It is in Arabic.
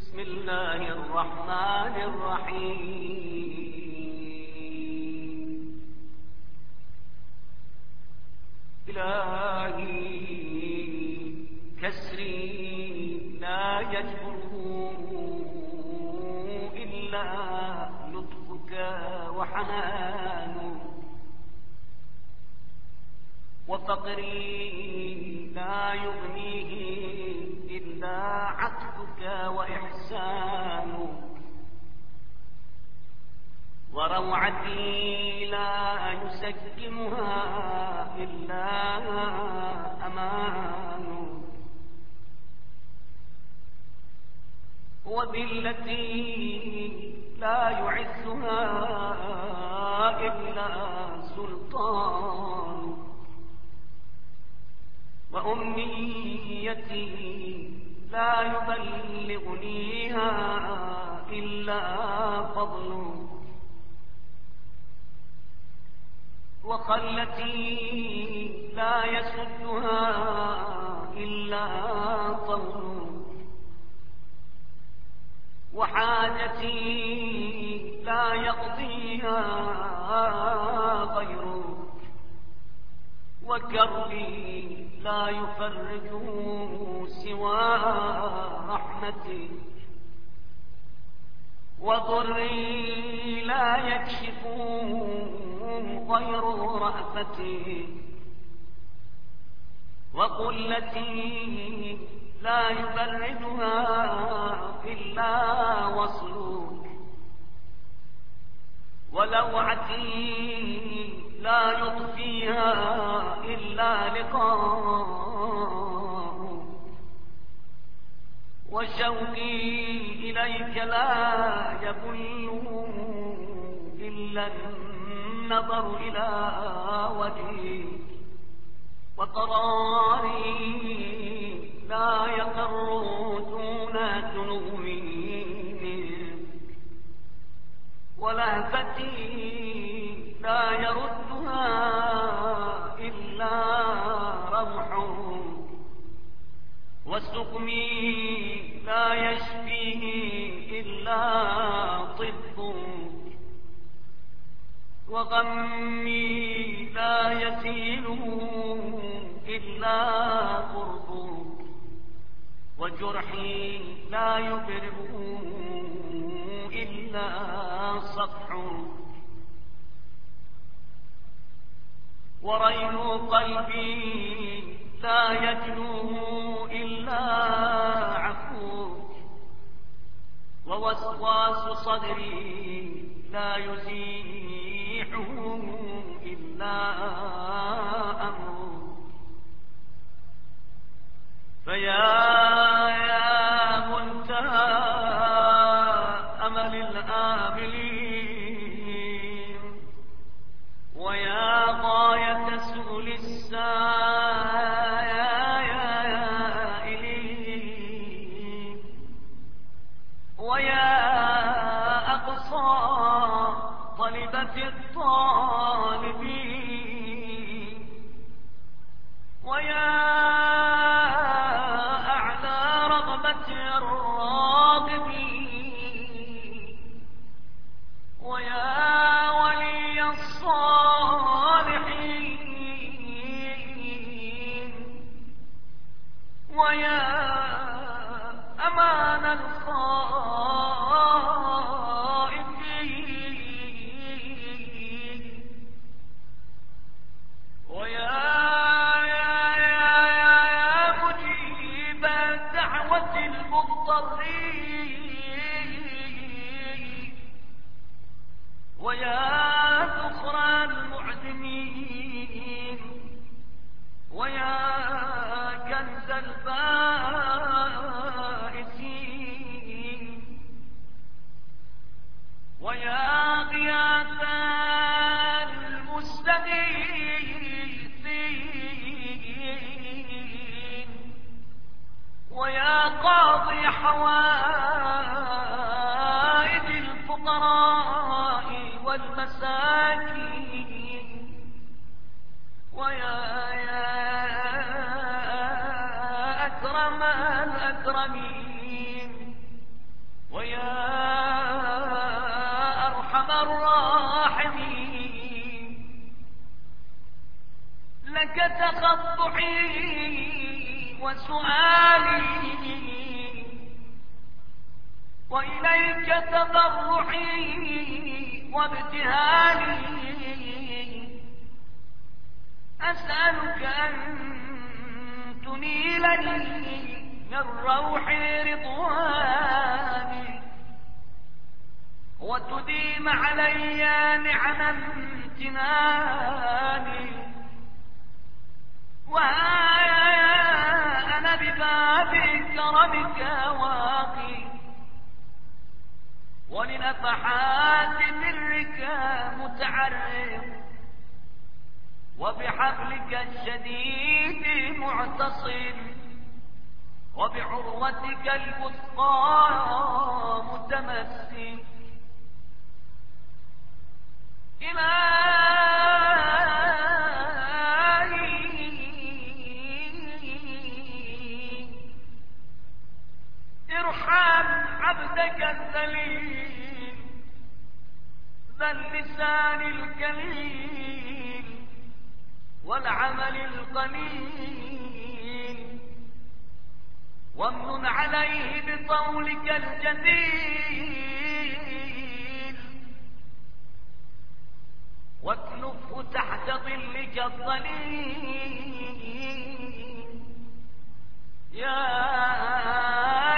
بسم الله الرحمن الرحيم. إلهي كسري لا يجبره إلا لطفك وحنانك، وفقري لا يغنيه إلا عطفك وإحسانك، وروعتي لا يسكنها إلا أمانك، وذلتي لا يعزها إلا سلطانك، وأمنيتي لا يبلغنيها إلا فضلك، وخلتي لا يسدها إلا طولك، وحاجتي لا يقضيها غيرك، وكربي لا يفرجه سوى رحمتك، وضري لا يكشفه غير رأفتك، وقلتي لا يبردها إلا وصلك، ولوعتي لا يطفيها إلا لقاؤك، وشوقي إليك لا يبل إلا النظر إلى وجهك، وقراري لا يقر دون جنوبي منك، ولهفتي لا يردها إلا روحك، وسقمي لا يشفيه إلا طبك، وغمي لا يزيله إلا قربك، وجرحي لا يبرئه إلا صفحك، ورين قلبي لا يجنو إلا عفوك، ووسواس صدري لا يزيحه إلا أمرك، فيا منتهى أمل الآملين، ويا غاية سؤل السائلين، ويا أقصى طلبة الطالبين، ويا أعلى رغبة الراغبين، ويا ولي الصالحين، ويا أمان الخائفين، ويا مجيب دعوة المضطرين، ويا ذخرى المعدمين، ويا كنز البائسين، ويا غياث المستغيثين، ويا قاضي حوائج الفقراء والمساكين، روحي وسؤالي وإليك تضرعي وابتهالي أسألك أن تنيلني من روح رضواني وتديم علي نعم امتناني وها أنا بباب كرمك واقي ولنفحات برك متعرض وبحبلك الشديد معتصم وبعروتك الوثقى متمسك إلهي ارحم عبدك الذليل ذا اللسان الكليل والعمل القليل وامنن عليه بطولك الجزيل واكنفه تحت ظلك الظليل يا